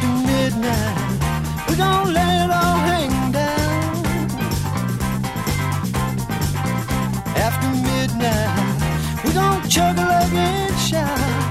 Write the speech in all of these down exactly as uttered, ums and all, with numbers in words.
After midnight, we're gonna let it all hang down. After midnight, we're gonna chug a lug and shout.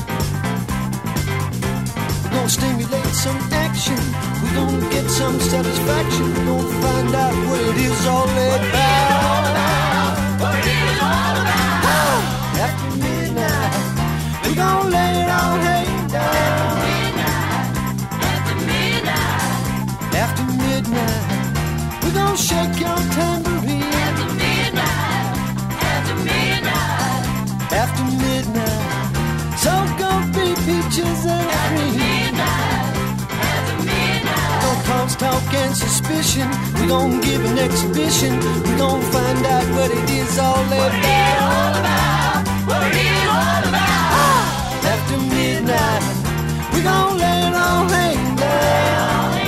We're gonna stimulate some action. We're gonna get some satisfaction. We're gonna find out what it is all about. What it is all about. Oh, after midnight, we're gonna let it all hang down. After midnight, After midnight, we're gonna shake your tambourine. after midnight, after midnight, After midnight, so gonna be peaches and cream. midnight, after midnight. No cause, talk, and suspicion. We're gonna give an exhibition. We're gonna find out what it is all What it is about. all about. What it is all about. After midnight, we're gonna let it all hang down.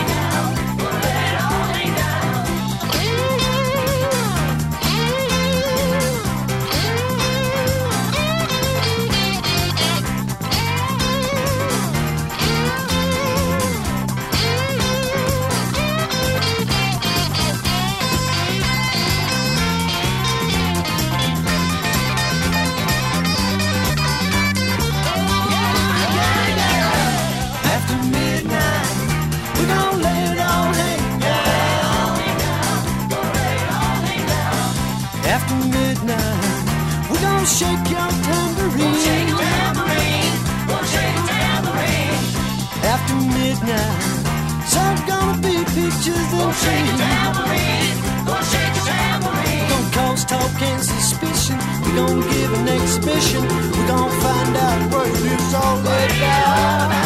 After midnight, we're gonna let it all hang down. After midnight, we're gonna shake your tambourine. Shake a tambourine, we'll shake a tambourine. After midnight, some gonna be peaches and Shake a cream. tambourine, we'll shake a tambourine. Gonna cause talk and suspicion. We're gonna give an exhibition. We're gonna find out what it is all about.